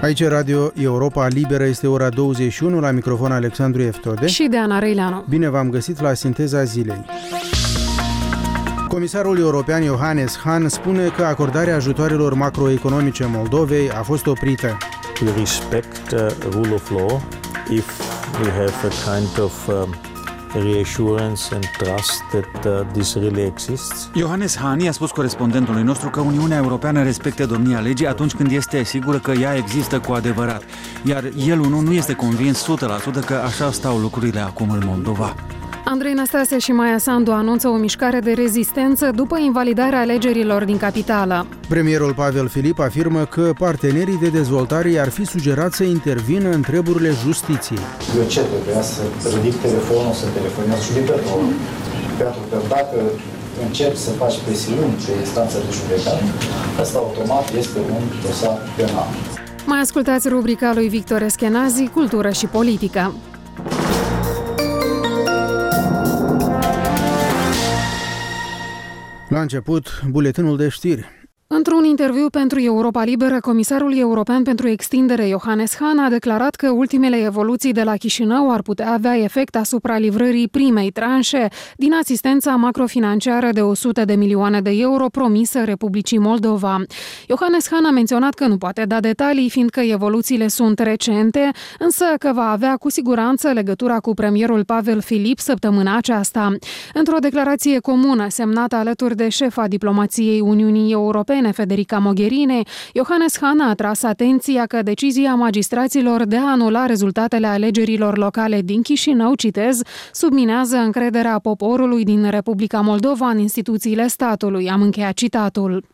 Aici Radio Europa Liberă, este ora 21, la microfon Alexandru Eftode și Deana Reileanu. Bine v-am găsit la Sinteza Zilei. Comisarul european Johannes Hahn spune că acordarea ajutoarelor macroeconomice Moldovei a fost oprită. We respect rule of law if we have a kind of reassurance and trust that this really exists. Johannes Hahn i-a spus corespondentului nostru că Uniunea Europeană respectă domnia legii atunci când este sigură că ea există cu adevărat, iar el nu este convins 100% că așa stau lucrurile acum în Moldova. Andrei Năstase și Maia Sandu anunță o mișcare de rezistență după invalidarea alegerilor din capitală. Premierul Pavel Filip afirmă că partenerii de dezvoltare i-ar fi sugerat să intervină în treburile justiției. Eu ce trebuia să ridic telefonul, să telefonez judecătorul? Pentru că dacă începi să faci presiuni pe instanța de judecată, asta automat este un dosar penal. Mai ascultați rubrica lui Victor Eschenazi, Cultură și Politică. La început, buletinul de știri. Într-un interviu pentru Europa Liberă, comisarul european pentru extindere Johannes Hahn a declarat că ultimele evoluții de la Chișinău ar putea avea efect asupra livrării primei tranșe din asistența macrofinanciară de 100 de milioane de euro promisă Republicii Moldova. Johannes Hahn a menționat că nu poate da detalii, fiindcă evoluțiile sunt recente, însă că va avea cu siguranță legătura cu premierul Pavel Filip săptămâna aceasta. Într-o declarație comună semnată alături de șefa diplomației Uniunii Europene, Federica Mogherini, Johannes Hahn a atras atenția că decizia magistraților de a anula rezultatele alegerilor locale din Chișinău, citez, subminează încrederea poporului din Republica Moldova în instituțiile statului. Am încheiat citatul.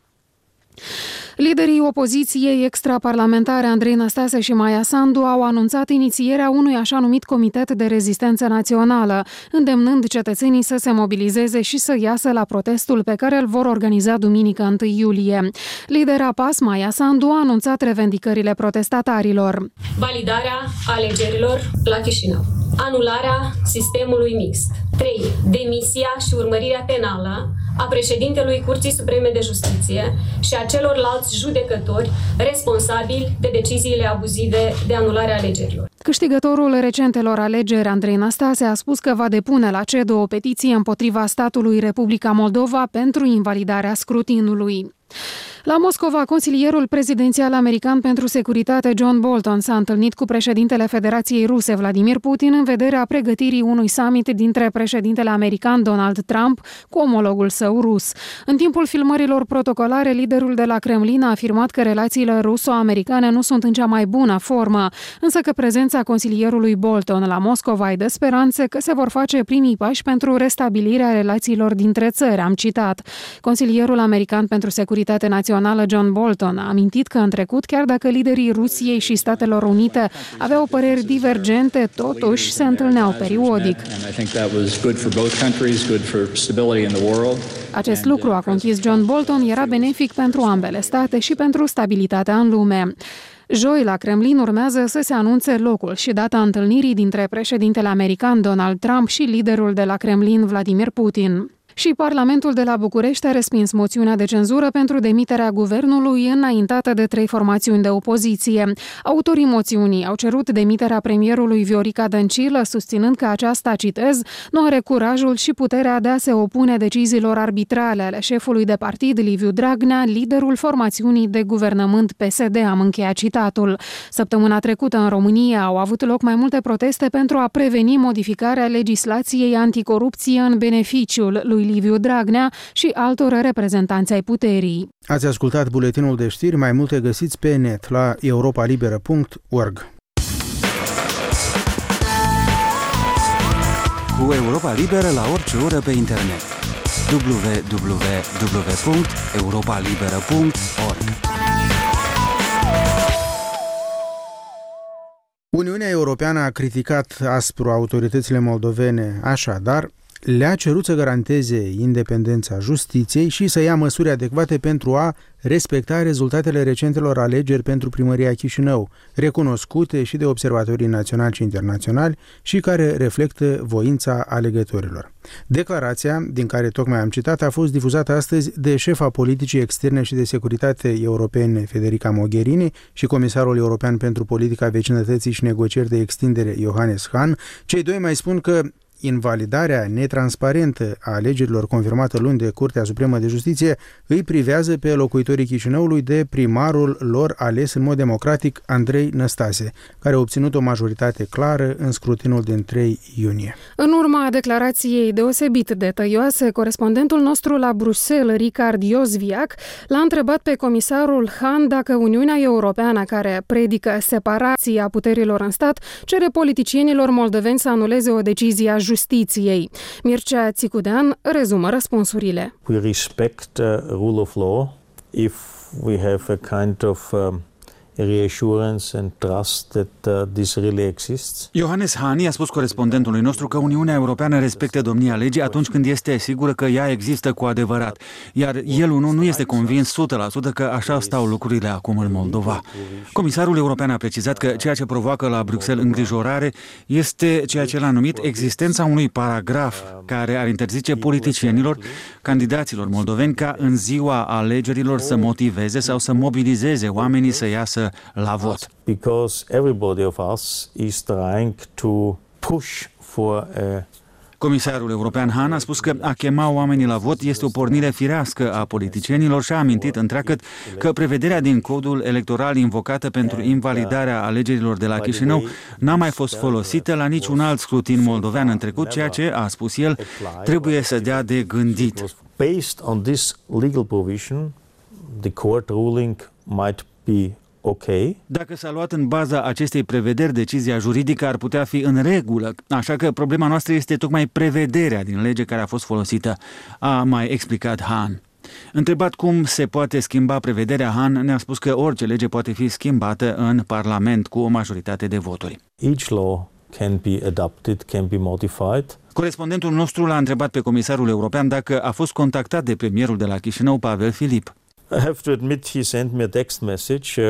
Liderii opoziției extraparlamentare Andrei Năstase și Maia Sandu au anunțat inițierea unui așa numit Comitet de Rezistență Națională, îndemnând cetățenii să se mobilizeze și să iasă la protestul pe care îl vor organiza duminică 1 iulie. Lidera PAS, Maia Sandu, a anunțat revendicările protestatarilor. Validarea alegerilor la Chișinău, anularea sistemului mixt, 3. Demisia și urmărirea penală a președintelui Curții Supreme de Justiție și a celorlalți judecători responsabili de deciziile abuzive de anulare a alegerilor. Câștigătorul recentelor alegeri, Andrei Năstase, a spus că va depune la CEDO o petiție împotriva statului Republica Moldova pentru invalidarea scrutinului. La Moscova, consilierul prezidențial american pentru securitate John Bolton s-a întâlnit cu președintele Federației Ruse Vladimir Putin în vederea pregătirii unui summit dintre președintele american Donald Trump cu omologul său rus. În timpul filmărilor protocolare, liderul de la Kremlin a afirmat că relațiile ruso-americane nu sunt în cea mai bună formă, însă că prezența consilierului Bolton la Moscova îi dă speranțe că se vor face primii pași pentru restabilirea relațiilor dintre țări, am citat. Consilierul american pentru securitate națională John Bolton a amintit că în trecut, chiar dacă liderii Rusiei și Statelor Unite aveau păreri divergente, totuși se întâlneau periodic. Acest lucru, a conchis John Bolton, era benefic pentru ambele state și pentru stabilitatea în lume. Joi, la Kremlin, urmează să se anunțe locul și data întâlnirii dintre președintele american Donald Trump și liderul de la Kremlin Vladimir Putin. Și Parlamentul de la București a respins moțiunea de cenzură pentru demiterea guvernului înaintată de 3 formațiuni de opoziție. Autorii moțiunii au cerut demiterea premierului Viorica Dăncilă, susținând că aceasta, citez, nu are curajul și puterea de a se opune deciziilor arbitrale ale șefului de partid Liviu Dragnea, liderul formațiunii de guvernământ PSD, am încheiat citatul. Săptămâna trecută în România au avut loc mai multe proteste pentru a preveni modificarea legislației anticorupție în beneficiul lui Liviu Dragnea și altor reprezentanți ai puterii. Ați ascultat buletinul de știri, mai multe găsiți pe net la europalibera.org. Cu Europa Liberă la orice oră pe internet. www.europalibera.org. Uniunea Europeană a criticat aspru autoritățile moldovene, așadar, le-a cerut să garanteze independența justiției și să ia măsuri adecvate pentru a respecta rezultatele recentelor alegeri pentru primăria Chișinău, recunoscute și de observatorii naționali și internaționali și care reflectă voința alegătorilor. Declarația, din care tocmai am citat, a fost difuzată astăzi de șefa politicii externe și de securitate europene Federica Mogherini și comisarul european pentru politica vecinătății și negocieri de extindere Johannes Hahn. Cei doi mai spun că invalidarea netransparentă a alegerilor confirmată luni de Curtea Supremă de Justiție îi privează pe locuitorii Chișinăului de primarul lor ales în mod democratic, Andrei Năstase, care a obținut o majoritate clară în scrutinul din 3 iunie. În urma declarației deosebit de tăioase, corespondentul nostru la Bruxelles, Richard Jozwiak, l-a întrebat pe comisarul Hahn dacă Uniunea Europeană, care predică separația puterilor în stat, cere politicienilor moldoveni să anuleze o decizie a justiției. Mircea Țicudean rezumă răspunsurile. We respect rule of law if we have a kind of reassurance and trust that this really exists. Johannes Hahn i-a spus corespondentului nostru că Uniunea Europeană respectă domnia legii atunci când este sigură că ea există cu adevărat, iar el nu este convins 100% că așa stau lucrurile acum în Moldova. Comisarul european a precizat că ceea ce provoacă la Bruxelles îngrijorare este ceea ce l-a numit existența unui paragraf care ar interzice politicienilor, candidaților moldoveni ca în ziua alegerilor să motiveze sau să mobilizeze oamenii să iasă la vot. Because everybody of us is trying to push for a... Comisarul european Hahn a spus că a chema oamenii la vot este o pornire firească a politicienilor și a amintit întreagăt că prevederea din codul electoral invocată pentru invalidarea alegerilor de la Chișinău n-a mai fost folosită la niciun alt scrutin moldovean în trecut, ceea ce, a spus el, trebuie să dea de gândit. Based on this legal provision, the court ruling might be okay. Dacă s-a luat în baza acestei prevederi, decizia juridică ar putea fi în regulă, așa că problema noastră este tocmai prevederea din lege care a fost folosită, a mai explicat Hahn. Întrebat cum se poate schimba prevederea, Hahn ne-a spus că orice lege poate fi schimbată în Parlament cu o majoritate de voturi. Each law can be adopted, can be modified. Corespondentul nostru l-a întrebat pe comisarul european dacă a fost contactat de premierul de la Chișinău, Pavel Filip. I have to admit he sent me a text message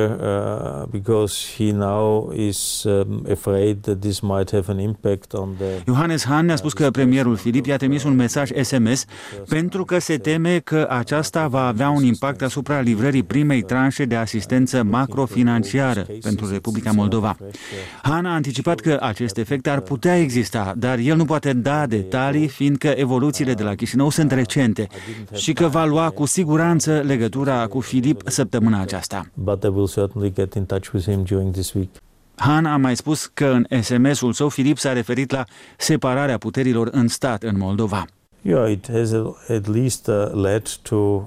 because he now is afraid that this might have an impact on the... Johannes Hahn ne-a spus că premierul Filip i-a trimis un mesaj SMS pentru că se teme că aceasta va avea un impact asupra livrării primei tranșe de asistență macrofinanciară pentru Republica Moldova. Hahn a anticipat că acest efect ar putea exista, dar el nu poate da detalii, fiindcă evoluțiile de la Chișinău sunt recente și că va lua cu siguranță legătura cu Filip săptămâna aceasta. But I will certainly get in touch with him during this week. Hahn a mai spus că în SMS-ul său Filip s-a referit la separarea puterilor în stat în Moldova. Yeah, it has at least led to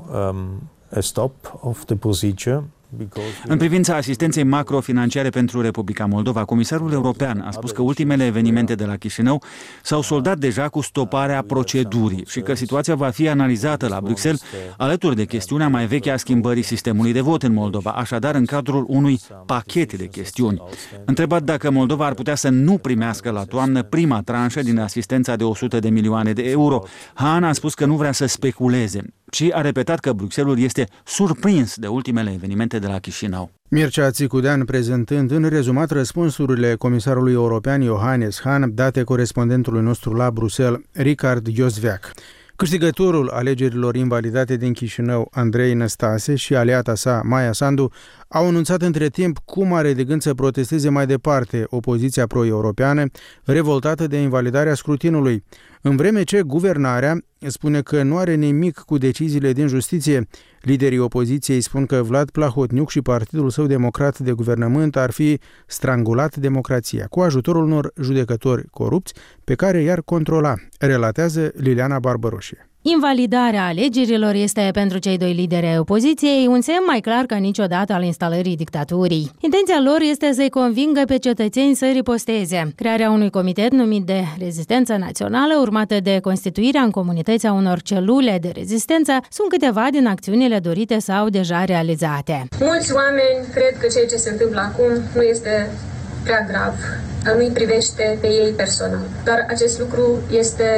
a stop of the procedure. În privința asistenței macrofinanciare pentru Republica Moldova, comisarul european a spus că ultimele evenimente de la Chișinău s-au soldat deja cu stoparea procedurii și că situația va fi analizată la Bruxelles alături de chestiunea mai veche a schimbării sistemului de vot în Moldova, așadar în cadrul unui pachet de chestiuni. Întrebat dacă Moldova ar putea să nu primească la toamnă prima tranșă din asistența de 100 de milioane de euro, Hahn a spus că nu vrea să speculeze, ci a repetat că Bruxelles este surprins de ultimele evenimente de la Chișinău. Mircea Țicudean prezentând în rezumat răspunsurile comisarului european Johannes Hahn date corespondentului nostru la Bruxelles, Richard Jozwiak. Câștigătorul alegerilor invalidate din Chișinău, Andrei Năstase, și aliata sa, Maia Sandu, au anunțat între timp cum are de gând să protesteze mai departe opoziția pro-europeană, revoltată de invalidarea scrutinului, în vreme ce guvernarea spune că nu are nimic cu deciziile din justiție. Liderii opoziției spun că Vlad Plahotniuc și partidul său democrat de guvernământ ar fi strangulat democrația cu ajutorul unor judecători corupți pe care i-ar controla, relatează Liliana Barbăroșie. Invalidarea alegerilor este pentru cei doi lideri ai opoziției un semn mai clar ca niciodată al instalării dictaturii. Intenția lor este să-i convingă pe cetățeni să riposteze. Crearea unui comitet numit de Rezistență Națională, urmată de constituirea în comunități a unor celule de rezistență, sunt câteva din acțiunile dorite sau deja realizate. Mulți oameni cred că ceea ce se întâmplă acum nu este prea grav, nu-i privește pe ei personal. Dar acest lucru este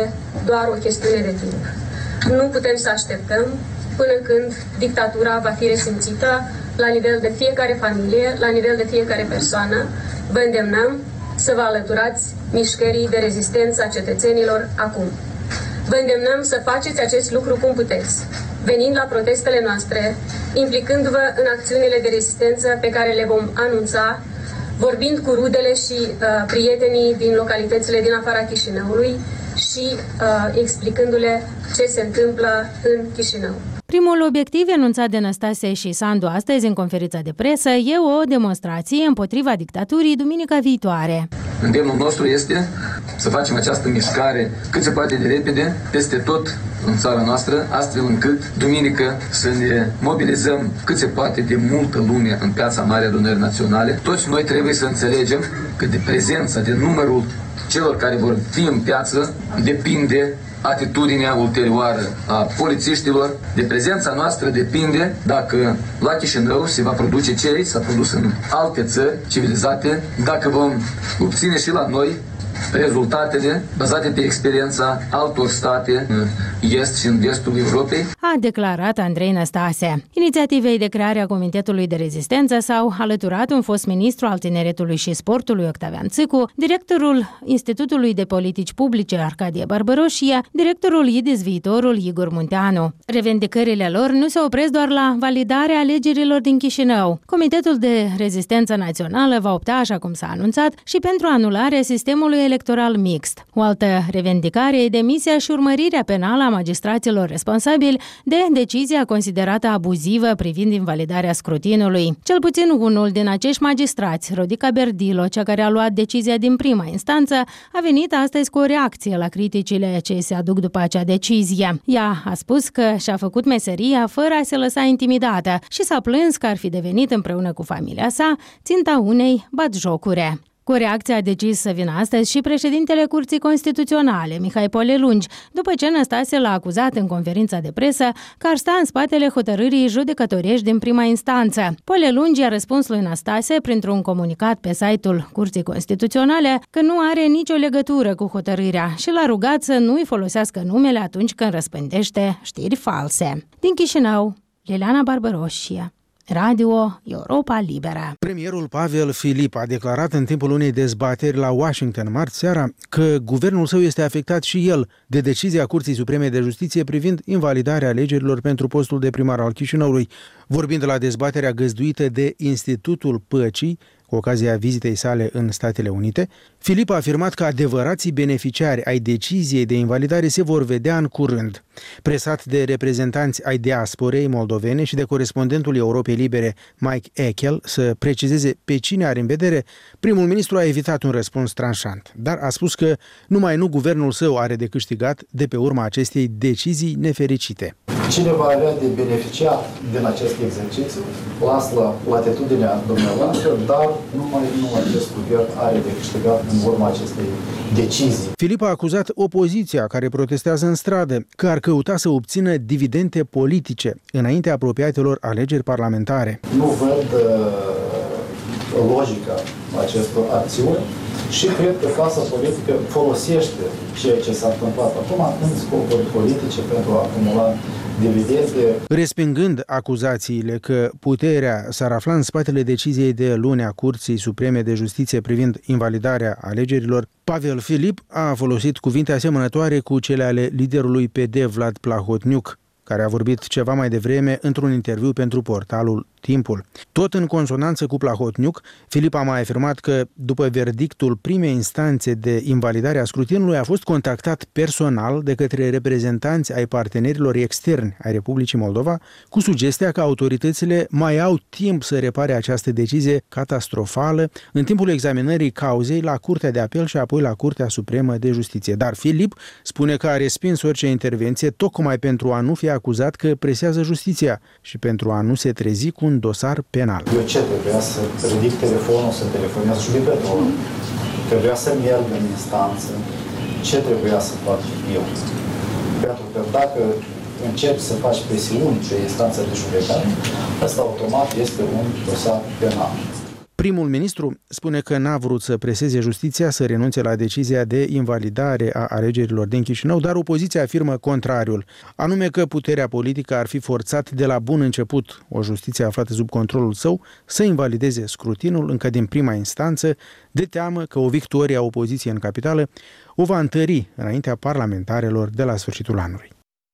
doar o chestiune de timp. Nu putem să așteptăm până când dictatura va fi resimțită la nivel de fiecare familie, la nivel de fiecare persoană. Vă îndemnăm să vă alăturați mișcării de rezistență a cetățenilor acum. Vă îndemnăm să faceți acest lucru cum puteți, venind la protestele noastre, implicându-vă în acțiunile de rezistență pe care le vom anunța, vorbind cu rudele și prietenii din localitățile din afara Chișinăului și explicându-le ce se întâmplă în Chișinău. Primul obiectiv enunțat de Năstase și Sandu astăzi în conferința de presă e o demonstrație împotriva dictaturii duminica viitoare. Îndemnul nostru este să facem această mișcare cât se poate de repede, peste tot în țara noastră, astfel încât duminică să ne mobilizăm cât se poate de multă lume în Piața Mare Adunării Naționale. Toți noi trebuie să înțelegem că de prezența, de numărul celor care vor fi în piață, depinde atitudinea ulterioară a polițiștilor. De prezența noastră depinde dacă la Chișinău se va produce ce s-a produs în alte țări civilizate, dacă vom obține și la noi rezultatele bazate pe experiența altor state în est și în vestul Europei, a declarat Andrei Năstase. Inițiativei de creare a Comitetului de Rezistență s-au alăturat un fost ministru al Tineretului și Sportului Octavian Țâcu, directorul Institutului de Politici Publice Arcadie Barbaroșie, directorul IDIS Viitorul Igor Munteanu. Revendicările lor nu se opresc doar la validarea alegerilor din Chișinău. Comitetul de Rezistență Națională va opta, așa cum s-a anunțat, și pentru anularea sistemului electoral mixt. O altă revendicare e demisia și urmărirea penală a magistraților responsabili de decizia considerată abuzivă privind invalidarea scrutinului. Cel puțin unul din acești magistrați, Rodica Berdilo, cea care a luat decizia din prima instanță, a venit astăzi cu o reacție la criticile ce se aduc după acea decizie. Ea a spus că și-a făcut meseria fără a se lăsa intimidată și s-a plâns că ar fi devenit împreună cu familia sa ținta unei batjocure. Cu reacția a decis să vină astăzi și președintele Curții Constituționale, Mihai Polelungi, după ce Năstase l-a acuzat în conferința de presă că ar sta în spatele hotărârii judecătorești din prima instanță. Polelungi a răspuns lui Năstase printr-un comunicat pe site-ul Curții Constituționale că nu are nicio legătură cu hotărârea și l-a rugat să nu-i folosească numele atunci când răspândește știri false. Din Chișinău, Liliana Barbaroșie, Radio Europa Liberă. Premierul Pavel Filip a declarat în timpul unei dezbateri la Washington marți seara că guvernul său este afectat și el de decizia Curții Supreme de Justiție privind invalidarea alegerilor pentru postul de primar al Chișinăului. Vorbind la dezbaterea găzduită de Institutul Păcii, cu ocazia vizitei sale în Statele Unite, Filip a afirmat că adevărații beneficiari ai deciziei de invalidare se vor vedea în curând. Presat de reprezentanți ai diasporei moldovene și de corespondentul Europei Libere Mike Echel să precizeze pe cine are în vedere, primul ministru a evitat un răspuns tranșant, dar a spus că numai nu guvernul său are de câștigat de pe urma acestei decizii nefericite. Cine va avea de beneficiat din acest exercițiu, las la latitudinea dumneavoastră, dar numai acest guvern are de câștigat în urma acestei decizii. Filip a acuzat opoziția care protestează în stradă că ar căuta să obțină dividende politice înainte apropiatelor alegeri parlamentare. Nu văd logica acestor acțiuni și cred că clasa politică folosește ceea ce s-a întâmplat acum în scopuri politice pentru a acumula dividende. Respingând acuzațiile că puterea s-ar afla în spatele deciziei de luni a Curții Supreme de Justiție privind invalidarea alegerilor, Pavel Filip a folosit cuvinte asemănătoare cu cele ale liderului PD Vlad Plahotniuc, care a vorbit ceva mai devreme într-un interviu pentru portalul Timpul. Tot în consonanță cu Plahotniuc, Filip a mai afirmat că, după verdictul primei instanțe de invalidare a scrutinului, a fost contactat personal de către reprezentanți ai partenerilor externi ai Republicii Moldova, cu sugestia că autoritățile mai au timp să repare această decizie catastrofală în timpul examinării cauzei la Curtea de Apel și apoi la Curtea Supremă de Justiție. Dar Filip spune că a respins orice intervenție tocmai pentru a nu fi acuzat că presează justiția și pentru a nu se trezi cu un dosar penal. Eu ce trebuia să ridic telefonul, să telefonez judecătorul, trebuia să merg în instanță, ce trebuia să fac eu? Pentru că dacă începi să faci presiuni pe instanța de judecată, asta automat este un dosar penal. Primul ministru spune că n-a vrut să preseze justiția să renunțe la decizia de invalidare a alegerilor din Chișinău, dar opoziția afirmă contrariul, anume că puterea politică ar fi forțat de la bun început o justiție aflată sub controlul său să invalideze scrutinul încă din prima instanță, de teamă că o victorie a opoziției în capitală o va întări înaintea parlamentarelor de la sfârșitul anului.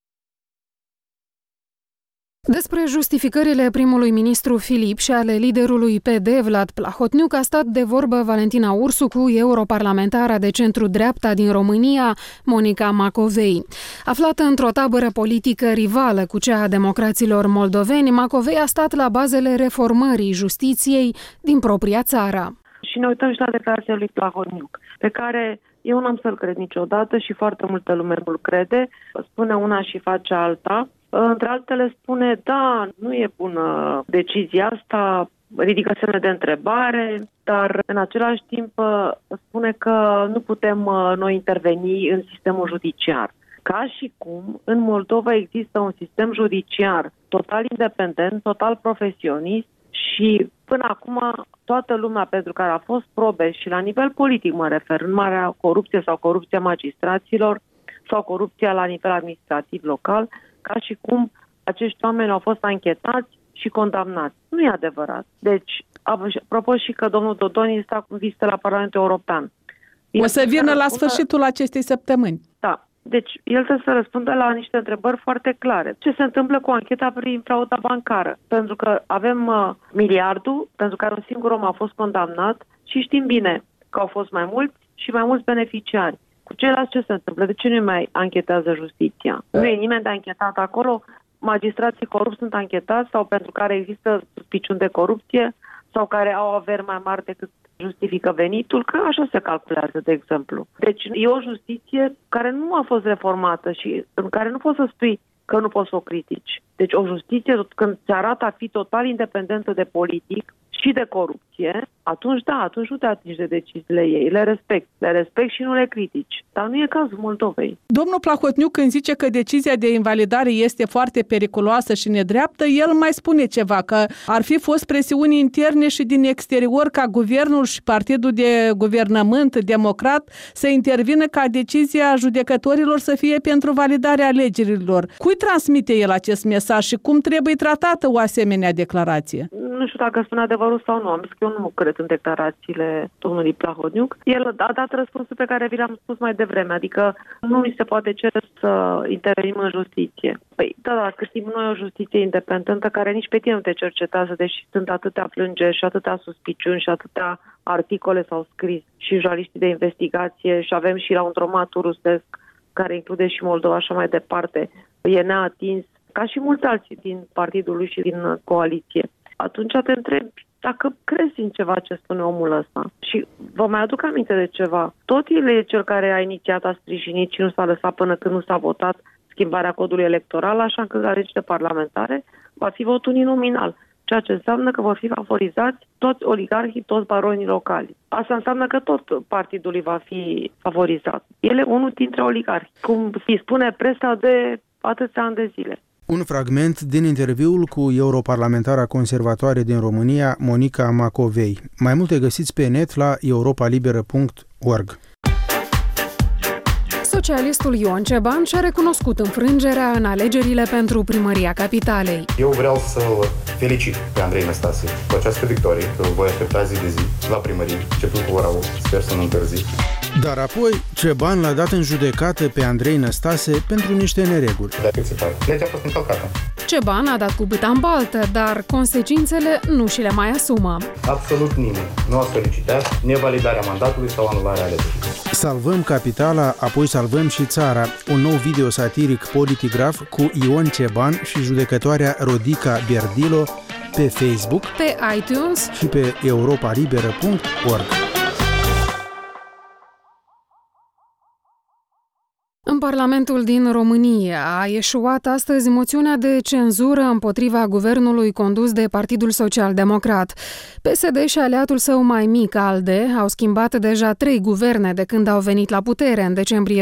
Despre justificările primului ministru Filip și ale liderului PD Vlad Plahotniuc a stat de vorbă Valentina Ursu cu europarlamentara de centru-dreapta din România, Monica Macovei. Aflată într-o tabără politică rivală cu cea a democraților moldoveni, Macovei a stat la bazele reformării justiției din propria țară. Și ne uităm și la declarația lui Plahotniuc, pe care eu n-am să-l cred niciodată și foarte multă lume nu-l crede. Spune una și face alta. Între altele spune, da, nu e bună decizia asta, ridică semne de întrebare, dar în același timp spune că nu putem noi interveni în sistemul judiciar. Ca și cum în Moldova există un sistem judiciar total independent, total profesionist și până acum toată lumea pentru care a fost probe și la nivel politic mă refer, în marea corupție sau corupția magistraților sau corupția la nivel administrativ local, ca și cum acești oameni au fost anchetați și condamnați. Nu e adevărat. Deci, apropo și că domnul Dodon este în vizită la Parlamentul European. O să vină la sfârșitul acestei săptămâni. Da. Deci, el trebuie să răspundă la niște întrebări foarte clare. Ce se întâmplă cu ancheta prin frauda bancară? Pentru că avem miliardul, pentru care un singur om a fost condamnat și știm bine că au fost mai mulți și mai mulți beneficiari. Cu ceilalți ce se întâmplă? De ce nu mai anchetează justiția? Nu e nimeni de anchetat acolo? Magistrații corupți sunt anchetați sau pentru care există suspiciuni de corupție sau care au averi mai mari decât justifică venitul, că așa se calculează, de exemplu. Deci e o justiție care nu a fost reformată și în care nu poți să spui că nu poți să o critici. Deci o justiție, când se arată a fi total independentă de politic și de corupție, atunci da, atunci nu te atingi de deciziile ei. Le respect și nu le critici. Dar nu e cazul Moldovei. Domnul Plahotniuc, când zice că decizia de invalidare este foarte periculoasă și nedreaptă, el mai spune ceva, că ar fi fost presiuni interne și din exterior ca guvernul și partidul de guvernământ democrat să intervină ca decizia judecătorilor să fie pentru validarea alegerilor. Cui transmite el acest mesaj și cum trebuie tratată o asemenea declarație? Nu știu dacă spune adevărul sau nu. Am zis că eu nu cred în declarațiile domnului Plahotniuc. El a dat răspunsul pe care vi l-am spus mai devreme, adică nu mi se poate cere să intervenim în justiție. Păi, da, cât timp noi o justiție independentă care nici pe tine nu te cercetează, deși sunt atâtea plângeri și atâtea suspiciuni și atâtea articole s-au scris și jurnaliștii de investigație și avem și laundromatul rusesc care include și Moldova așa mai departe. E neatins, ca și mulți alții din partidul lui și din coaliție. Atunci te întrebi dacă crezi în ceva ce spune omul ăsta. Și vă mai aduc aminte de ceva. Tot el e cel care a inițiat, a sprijinit și nu s-a lăsat până când nu s-a votat schimbarea codului electoral, așa încât la alegerile parlamentare va fi votul uninominal. Ceea ce înseamnă că vor fi favorizați toți oligarhii, toți baronii locali. Asta înseamnă că tot partidul va fi favorizat. El e unul dintre oligarhi, cum îi spune presa de atâția ani de zile. Un fragment din interviul cu europarlamentara conservatoare din România, Monica Macovei. Mai multe găsiți pe net la europalibera.org. Socialistul Ion Ceban și-a recunoscut înfrângerea în alegerile pentru primăria capitalei. Eu vreau să felicit pe Andrei Năstase cu această victorie, că îl voi aștepta zi de zi la primărie, începând cu ora 8, sper să nu întârzi. Dar apoi Ceban l-a dat în judecată pe Andrei Năstase pentru niște nereguli. Dar cât se pare? Legea a fost încălcată. Ceban a dat cu bâta în baltă, dar consecințele nu și le mai asumă. Absolut nimeni nu a solicitat nevalidarea mandatului sau anularea alegerilor. Salvăm capitala, apoi salvăm și țara. Un nou video satiric Politigraf cu Ion Ceban și judecătoarea Rodica Berdilo pe Facebook, pe iTunes și pe europalibera.org. Parlamentul din România a eșuat astăzi moțiunea de cenzură împotriva guvernului condus de Partidul Social Democrat. PSD și aliatul său mai mic, ALDE, au schimbat deja 3 guverne de când au venit la putere în decembrie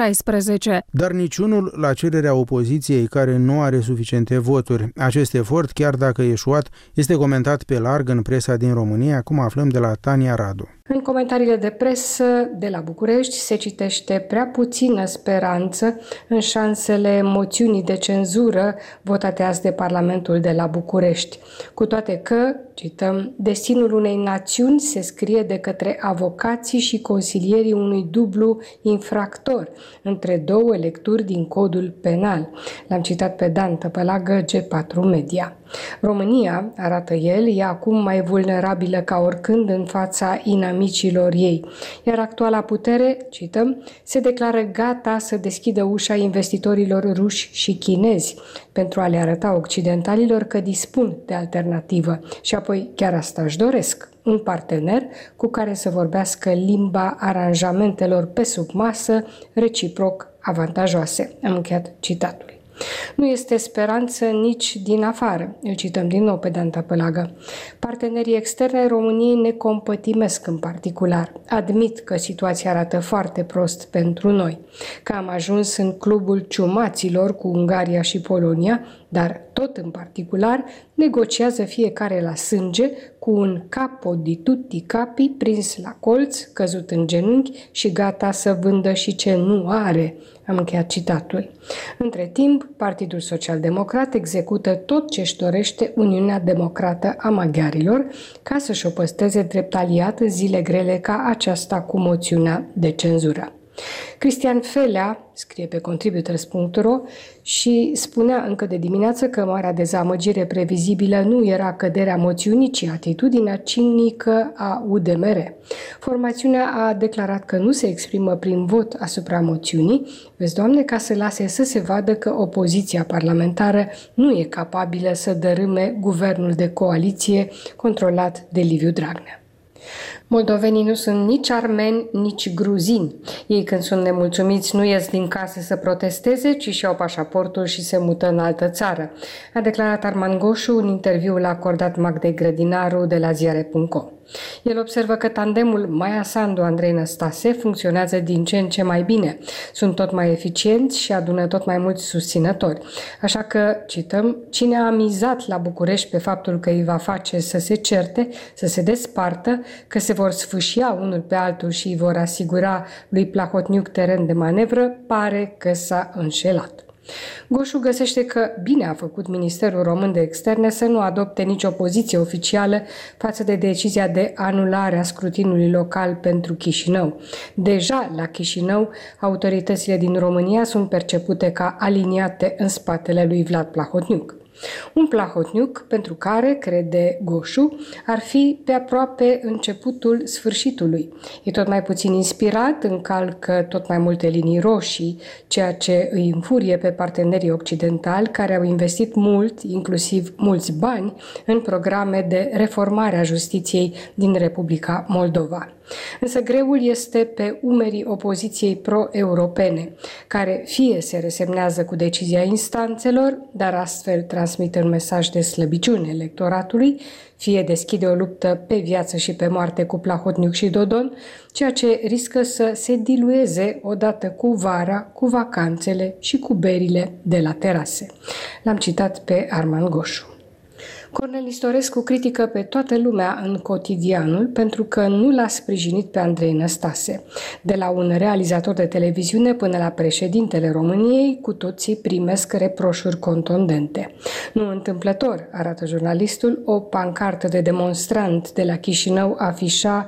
2016. Dar niciunul la cererea opoziției, care nu are suficiente voturi. Acest efort, chiar dacă eșuat, este comentat pe larg în presa din România, cum aflăm de la Tania Radu. În comentariile de presă de la București se citește prea puțină speranță în șansele moțiunii de cenzură votate azi de Parlamentul de la București. Cu toate că, cităm, destinul unei națiuni se scrie de către avocații și consilierii unui dublu infractor între 2 lecturi din codul penal. L-am citat pe Dan Tăpălagă, G4 Media. România, arată el, e acum mai vulnerabilă ca oricând în fața inamicilor ei, iar actuala putere, cităm, se declară gata să deschidă ușa investitorilor ruși și chinezi pentru a le arăta occidentalilor că dispun de alternativă și apoi chiar asta își doresc, un partener cu care să vorbească limba aranjamentelor pe sub masă, reciproc avantajoase. Am încheiat citatul. Nu este speranță nici din afară. Îl cităm din nou pe Dan Tăpălagă. Partenerii externe ai României ne compătimesc în particular. Admit că situația arată foarte prost pentru noi, că am ajuns în clubul ciumaților cu Ungaria și Polonia, dar tot în particular negociază fiecare la sânge cu un capo di tutti capi prins la colț, căzut în genunchi și gata să vândă și ce nu are. Am încheiat citatul. Între timp, Partidul Social Democrat execută tot ce își dorește Uniunea Democrată a Maghiarilor ca să-și o păstreze drept aliat în zile grele ca aceasta cu moțiunea de cenzură. Cristian Felea scrie pe Contributors.ro și spunea încă de dimineață că marea dezamăgire previzibilă nu era căderea moțiunii, ci atitudinea cinică a UDMR. Formațiunea a declarat că nu se exprimă prin vot asupra moțiunii, vezi, Doamne, ca să lase să se vadă că opoziția parlamentară nu e capabilă să dărâme guvernul de coaliție controlat de Liviu Dragnea. Moldovenii nu sunt nici armeni, nici gruzini. Ei, când sunt nemulțumiți, nu ies din casă să protesteze, ci și-au pașaportul și se mută în altă țară, a declarat Arman Goșu în interviul acordat Magdei Grădinaru de la ziare.com. El observă că tandemul Maia Sandu-Andrei Năstase funcționează din ce în ce mai bine. Sunt tot mai eficienți și adună tot mai mulți susținători. Așa că, cităm, cine a mizat la București pe faptul că îi va face să se certe, să se despartă, că se vor sfâșia unul pe altul și îi vor asigura lui Plahotniuc teren de manevră, pare că s-a înșelat. Goșu găsește că bine a făcut Ministerul Român de Externe să nu adopte nicio poziție oficială față de decizia de anulare a scrutinului local pentru Chișinău. Deja la Chișinău, autoritățile din România sunt percepute ca aliniate în spatele lui Vlad Plahotniuc. Un Plahotniuc pentru care, crede Goșu, ar fi pe aproape începutul sfârșitului. E tot mai puțin inspirat, încalcă tot mai multe linii roșii, ceea ce îi înfurie pe partenerii occidentali care au investit mult, inclusiv mulți bani, în programe de reformare a justiției din Republica Moldova. Însă greul este pe umerii opoziției pro-europene, care fie se resemnează cu decizia instanțelor, dar astfel transmite un mesaj de slăbiciune electoratului, fie deschide o luptă pe viață și pe moarte cu Plahotniuc și Dodon, ceea ce riscă să se dilueze odată cu vara, cu vacanțele și cu berile de la terase. L-am citat pe Arman Goșu. Cornel Istorescu critică pe toată lumea în Cotidianul pentru că nu l-a sprijinit pe Andrei Năstase. De la un realizator de televiziune până la președintele României, cu toții primesc reproșuri contundente. Nu întâmplător, arată jurnalistul, o pancartă de demonstrant de la Chișinău afișa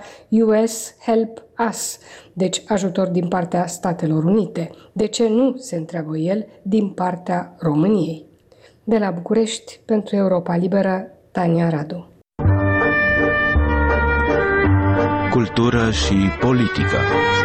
US Help Us, deci ajutor din partea Statelor Unite. De ce nu, se întreabă el, din partea României? De la București, pentru Europa Liberă, Tania Radu. Cultură și politică.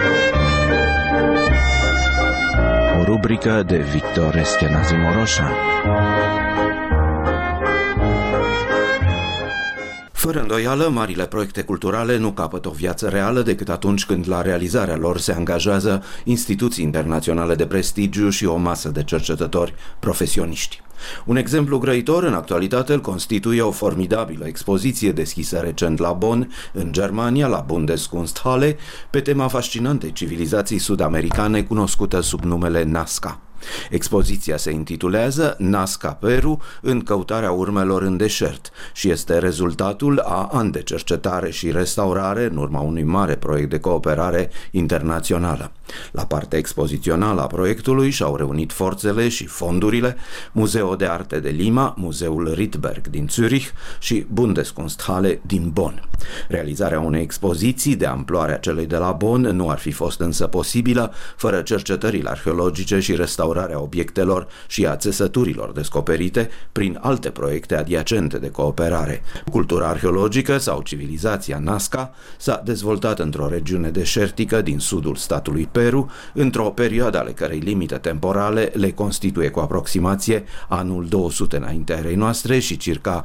O rubrică de Victor Eschenazi Moroșan. Fără îndoială, marile proiecte culturale nu capătă o viață reală decât atunci când la realizarea lor se angajează instituții internaționale de prestigiu și o masă de cercetători profesioniști. Un exemplu grăitor în actualitate îl constituie o formidabilă expoziție deschisă recent la Bonn, în Germania, la Bundeskunsthalle, pe tema fascinantei civilizații sud-americane cunoscută sub numele Nazca. Expoziția se intitulează Nazca Peru, în căutarea urmelor în deșert și este rezultatul a ani de cercetare și restaurare în urma unui mare proiect de cooperare internațională. La partea expozițională a proiectului și-au reunit forțele și fondurile Muzeul de Arte de Lima, Muzeul Rittberg din Zürich și Bundeskunsthalle din Bonn. Realizarea unei expoziții de amploarea celei de la Bonn nu ar fi fost însă posibilă fără cercetările arheologice și restaurarea obiectelor și a țesăturilor descoperite prin alte proiecte adiacente de cooperare. Cultura arheologică sau civilizația Nazca s-a dezvoltat într-o regiune deșertică din sudul statului Peru, într-o perioadă ale cărei limite temporale le constituie cu aproximație anul 200 înaintea erei noastre și circa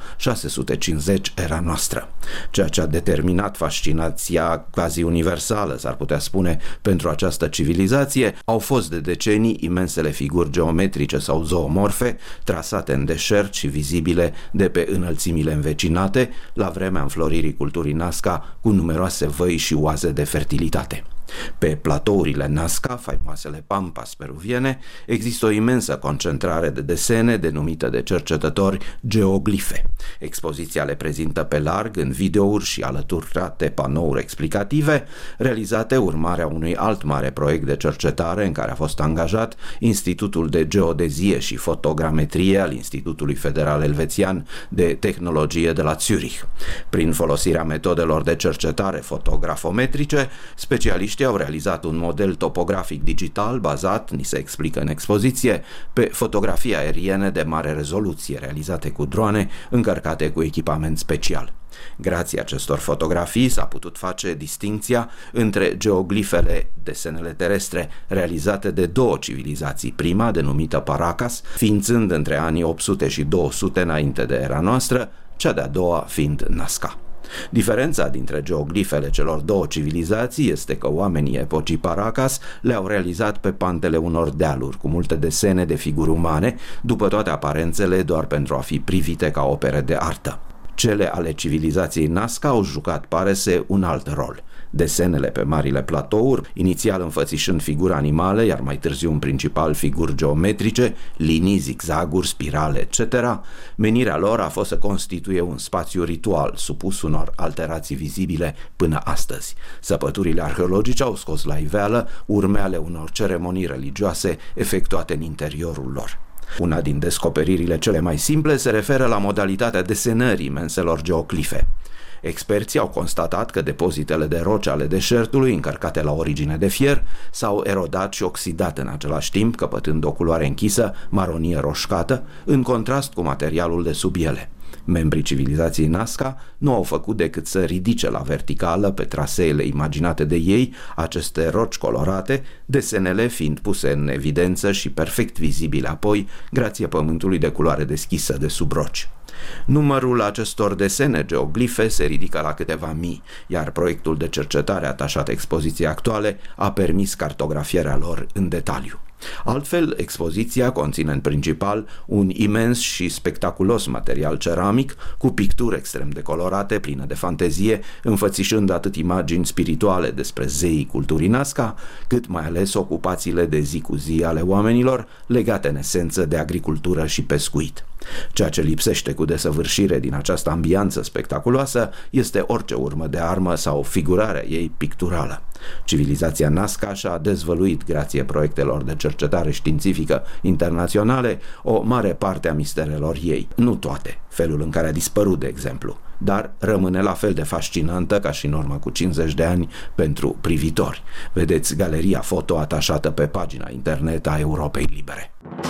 650 era noastră. Ceea ce a determinat fascinația quasi universală, s-ar putea spune, pentru această civilizație au fost de decenii imensele figuri geometrice sau zoomorfe trasate în deșert și vizibile de pe înălțimile învecinate la vremea înfloririi culturii Nazca cu numeroase văi și oaze de fertilitate. Pe platourile Nazca, faimoasele pampas peruviene, există o imensă concentrare de desene denumită de cercetători geoglife. Expoziția le prezintă pe larg în videouri și alăturate panouri explicative, realizate urmarea unui alt mare proiect de cercetare în care a fost angajat Institutul de Geodezie și Fotogrametrie al Institutului Federal Elvețian de Tehnologie de la Zürich. Prin folosirea metodelor de cercetare fotografometrice, specialiștii au realizat un model topografic digital bazat, ni se explică în expoziție, pe fotografii aeriene de mare rezoluție realizate cu drone încărcate cu echipament special. Grație acestor fotografii s-a putut face distincția între geoglifele, desenele terestre realizate de două civilizații, prima denumită Paracas, ființând între anii 800 și 200 înainte de era noastră, cea de-a doua fiind Nazca. Diferența dintre geoglifele celor două civilizații este că oamenii epocii Paracas le-au realizat pe pantele unor dealuri, cu multe desene de figuri umane, după toate aparențele doar pentru a fi privite ca opere de artă. Cele ale civilizației Nazca au jucat, pare se, un alt rol. Desenele pe marile platouri, inițial înfățișând figuri animale, iar mai târziu în principal figuri geometrice, linii, zigzaguri, spirale, etc., menirea lor a fost să constituie un spațiu ritual supus unor alterații vizibile până astăzi. Săpăturile arheologice au scos la iveală urme ale unor ceremonii religioase efectuate în interiorul lor. Una din descoperirile cele mai simple se referă la modalitatea desenării imenselor geoclife. Experții au constatat că depozitele de roci ale deșertului, încărcate la origine de fier, s-au erodat și oxidat în același timp, căpătând o culoare închisă, maronie roșcată, în contrast cu materialul de sub ele. Membrii civilizației Nazca nu au făcut decât să ridice la verticală, pe traseele imaginate de ei, aceste roci colorate, desenele fiind puse în evidență și perfect vizibile apoi, grație pământului de culoare deschisă de sub roci. Numărul acestor desene geoglife se ridică la câteva mii, iar proiectul de cercetare atașat expoziției actuale a permis cartografierea lor în detaliu. Altfel, expoziția conține în principal un imens și spectaculos material ceramic cu picturi extrem de colorate, pline de fantezie, înfățișând atât imagini spirituale despre zeii culturii Nazca, cât mai ales ocupațiile de zi cu zi ale oamenilor, legate în esență de agricultură și pescuit. Ceea ce lipsește cu desăvârșire din această ambianță spectaculoasă este orice urmă de armă sau figurarea ei picturală. Civilizația Nazca și-a dezvăluit, grație proiectelor de cercetare științifică internaționale, o mare parte a misterelor ei. Nu toate, felul în care a dispărut, de exemplu, dar rămâne la fel de fascinantă ca și în urmă cu 50 de ani pentru privitori. Vedeți galeria foto atașată pe pagina internet a Europei Libere.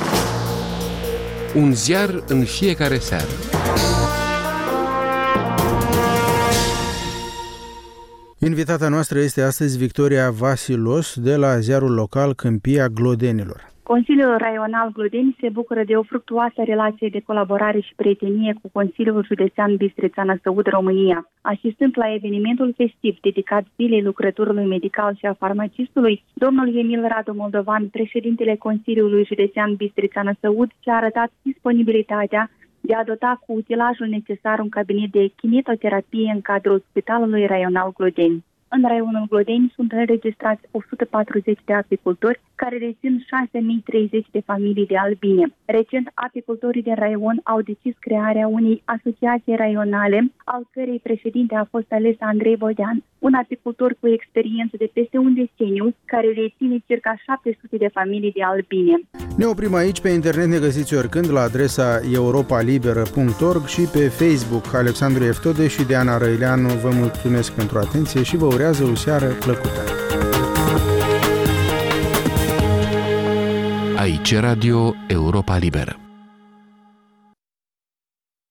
Un ziar în fiecare seară. Invitata noastră este astăzi Victoria Vasilos de la ziarul local Câmpia Glodenilor. Consiliul Raional Glodeni se bucură de o fructuoasă relație de colaborare și prietenie cu Consiliul Județean Bistrița-Năsăud, România. Asistând la evenimentul festiv dedicat Zilei Lucrătorului Medical și a Farmacistului, domnul Emil Radu Moldovan, președintele Consiliului Județean Bistrița-Năsăud, și-a arătat disponibilitatea de a dota cu utilajul necesar un cabinet de kinetoterapie în cadrul Spitalului Raional Glodeni. În raionul Glodeni sunt înregistrați 140 de apicultori care rețin 6.030 de familii de albine. Recent, apicultorii din raion au decis crearea unei asociații raionale, al cărei președinte a fost ales Andrei Bodean, un apicultor cu experiență de peste un deceniu, care reține circa 700 de familii de albine. Ne oprim aici. Pe internet ne găsiți oricând la adresa europalibera.org și pe Facebook. Alexandru Eftode și Diana Răileanu vă mulțumesc pentru atenție și vă urează o seară plăcută. Aici Radio Europa Liberă.